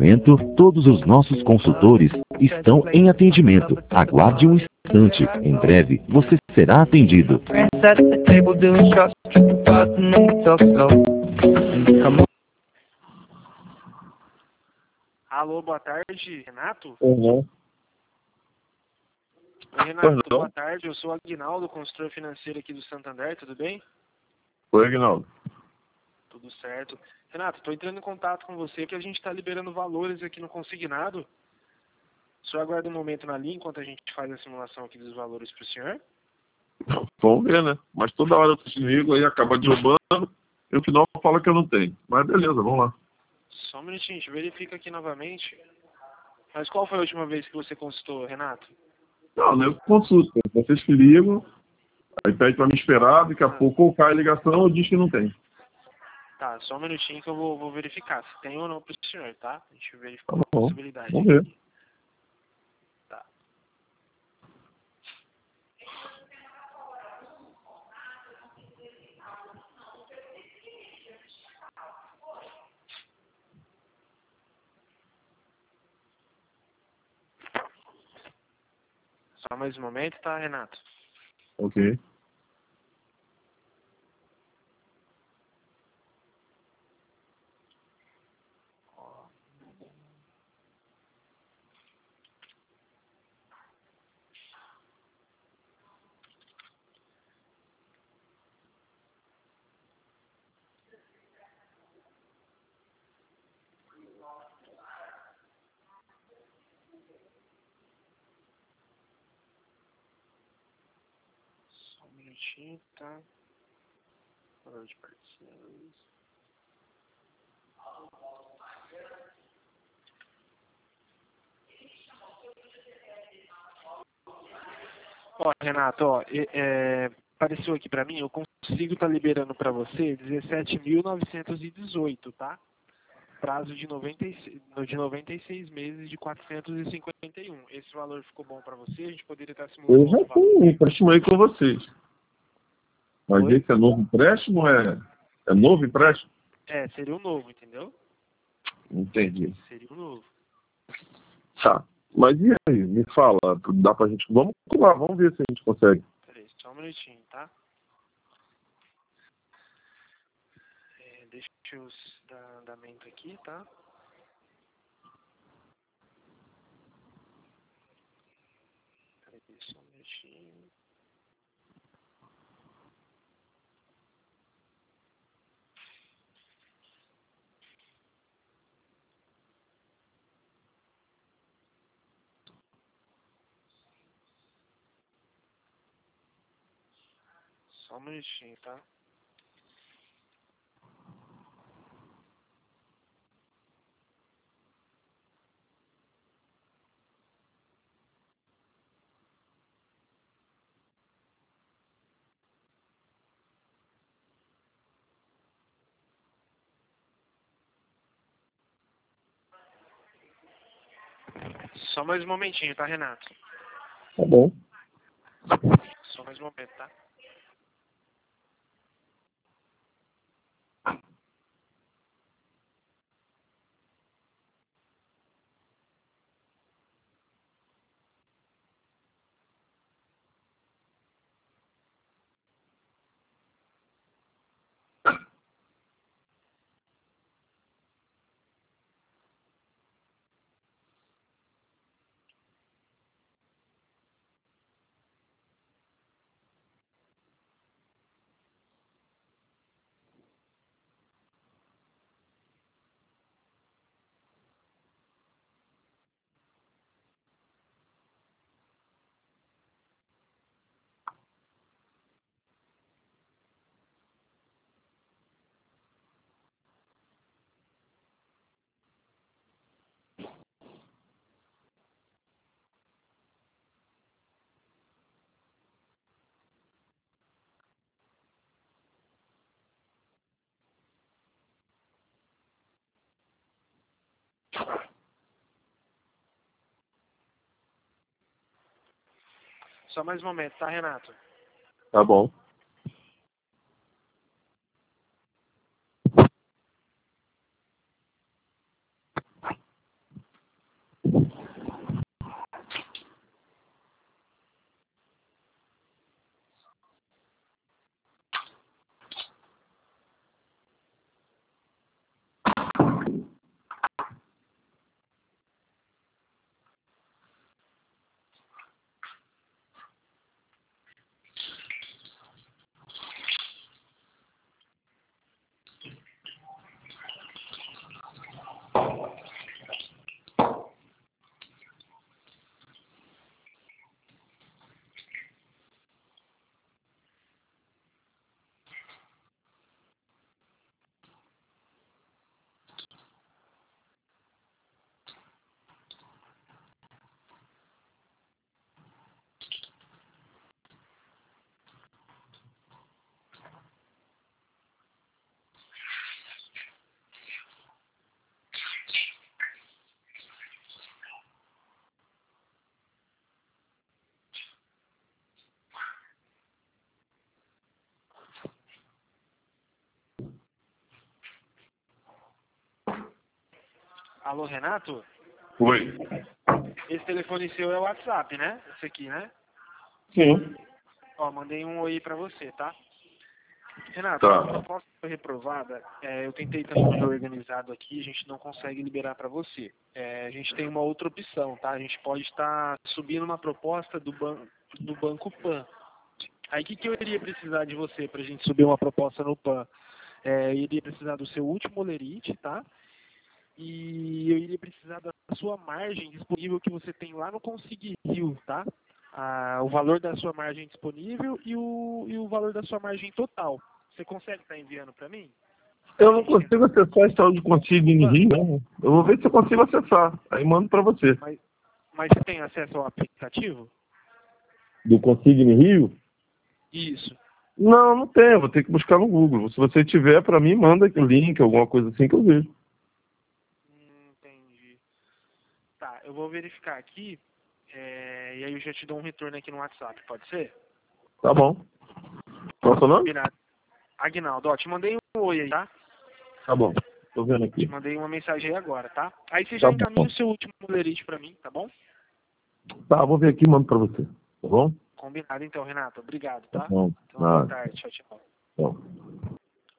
momento, todos os nossos consultores estão em atendimento. Aguarde um instante. Em breve, você será atendido. Alô, boa tarde, Renato? Uhum. Oi, Renato, boa tarde. Eu sou o Aguinaldo, consultor financeiro aqui do Santander, tudo bem? Oi, Aguinaldo. Tudo certo. Renato, estou entrando em contato com você que a gente está liberando valores aqui no consignado. O senhor aguarda um momento na linha enquanto a gente faz a simulação aqui dos valores para o senhor? Vamos ver, né? Mas toda hora eu te ligo aí acaba derrubando e no final fala que eu não tenho. Mas beleza, vamos lá. Só um minutinho, a gente verifica aqui novamente. Mas qual foi a última vez que você consultou, Renato? Não, eu consulto. Vocês que ligam, aí pede para me esperar, daqui a pouco ou cai a ligação ou diz que não tem. Tá, só um minutinho que eu vou verificar se tem ou não para o senhor, tá? A gente verifica Tá uma bom, possibilidade. vamos ver. Tá. Só mais um momento, tá, Renato? Ok. Só um minutinho, tá? Valor de parcelas. Ó, Renato, ó, apareceu aqui pra mim, eu consigo estar liberando pra você 17.918, tá? Prazo de 96 meses de 451. Esse valor ficou bom pra você? A gente poderia estar simulando Eu já outro valor? tenho um empréstimo aí com vocês. Mas Oi? esse é novo empréstimo ou é novo empréstimo? É, seria o novo, entendeu? Entendi. Seria o novo. Tá. Mas e aí? Me fala, dá pra gente... Vamos lá, vamos ver se a gente consegue. Peraí, só um minutinho, tá? Deixa eu dar andamento aqui, tá? Peraí, só um minutinho. Só um minutinho, tá? Só mais um momentinho, tá, Renato? Tá bom. Só mais um momento, tá? Só mais um momento, tá, Renato? Tá bom. Alô, Renato? Oi. Esse telefone seu é o WhatsApp, né? Esse aqui, né? Sim. Ó, mandei um oi pra você, tá? Renato, Tá. a proposta foi reprovada. Eu tentei também reorganizado aqui, a gente não consegue liberar para você. A gente tem uma outra opção, tá? A gente pode estar subindo uma proposta do Banco Pan. Aí o que eu iria precisar de você para a gente subir uma proposta no Pan? Eu iria precisar do seu último olerite, tá? E eu iria precisar da sua margem disponível que você tem lá no Consig Rio, tá? O valor da sua margem disponível e o valor da sua margem total. Você consegue estar enviando para mim? Eu não consigo acessar esse tal de Consigne Rio, não. Eu vou ver se eu consigo acessar. Aí mando para você. Mas você tem acesso ao aplicativo? Do Consigne Rio? Isso. Não, não tenho. Vou ter que buscar no Google. Se você tiver, para mim, manda aqui o link, alguma coisa assim que eu vejo. Entendi. Tá, eu vou verificar aqui e aí eu já te dou um retorno aqui no WhatsApp, pode ser? Tá bom. Qual é o seu nome? Combinado. Aguinaldo, ó, te mandei um oi aí, tá? Tá bom. Tô vendo aqui. Te mandei uma mensagem aí agora, tá? Aí você Tá já bom. encaminha o seu último lerite pra mim, tá bom? Tá, vou ver aqui e mando pra você. Tá bom? Combinado então, Renato. Obrigado, Tá tá? bom. Então, boa tarde. Tchau, tchau. Tá bom.